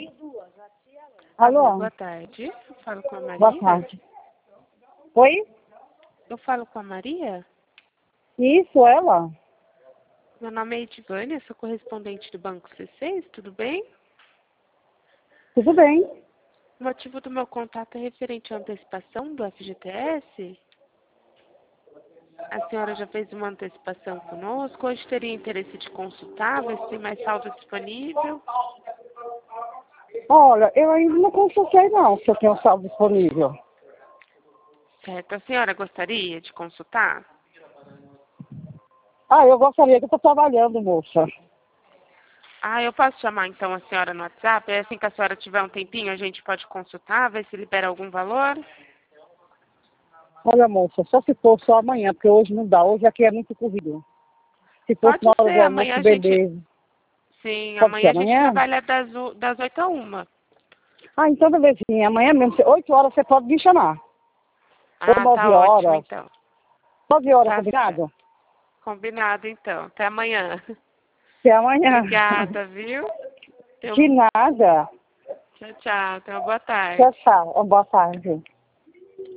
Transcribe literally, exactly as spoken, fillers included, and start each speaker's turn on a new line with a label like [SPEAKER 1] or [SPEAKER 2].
[SPEAKER 1] Alô?
[SPEAKER 2] Boa tarde. Eu falo com a Maria.
[SPEAKER 1] Boa tarde. Oi?
[SPEAKER 2] Eu falo com a Maria?
[SPEAKER 1] Isso, ela?
[SPEAKER 2] Meu nome é Edvânia, sou correspondente do Banco C seis, tudo bem?
[SPEAKER 1] Tudo bem.
[SPEAKER 2] O motivo do meu contato é referente à antecipação do F G T S. A senhora já fez uma antecipação conosco, hoje teria interesse de consultar, ver se tem mais saldo disponível.
[SPEAKER 1] Olha, eu ainda não consultei não se eu tenho saldo disponível.
[SPEAKER 2] Certo, a senhora gostaria de consultar?
[SPEAKER 1] Ah, eu gostaria que eu tô trabalhando, moça.
[SPEAKER 2] Ah, eu posso chamar então a senhora no WhatsApp? É assim que a senhora tiver um tempinho, a gente pode consultar, ver se libera algum valor?
[SPEAKER 1] Olha, moça, só se for só amanhã, porque hoje não dá. Hoje aqui é muito corrido. Se fosse
[SPEAKER 2] Pode
[SPEAKER 1] na hora
[SPEAKER 2] ser,
[SPEAKER 1] do
[SPEAKER 2] amanhã
[SPEAKER 1] almoço,
[SPEAKER 2] a gente...
[SPEAKER 1] beleza.
[SPEAKER 2] Sim,
[SPEAKER 1] Pode ser
[SPEAKER 2] amanhã a gente
[SPEAKER 1] amanhã?
[SPEAKER 2] trabalha das, o- das oito a uma.
[SPEAKER 1] Ah, então belezinha. Amanhã mesmo, oito horas você pode me chamar. Ou
[SPEAKER 2] Ah, tá
[SPEAKER 1] nove
[SPEAKER 2] ótimo
[SPEAKER 1] horas.
[SPEAKER 2] então.
[SPEAKER 1] Nove horas,
[SPEAKER 2] Tá certo.
[SPEAKER 1] combinado?
[SPEAKER 2] Combinado então. Até amanhã.
[SPEAKER 1] Até amanhã.
[SPEAKER 2] Obrigada, viu?
[SPEAKER 1] De
[SPEAKER 2] Eu...
[SPEAKER 1] nada.
[SPEAKER 2] Tchau, tchau. Tenha uma boa tarde.
[SPEAKER 1] Tchau, tchau. Boa tarde.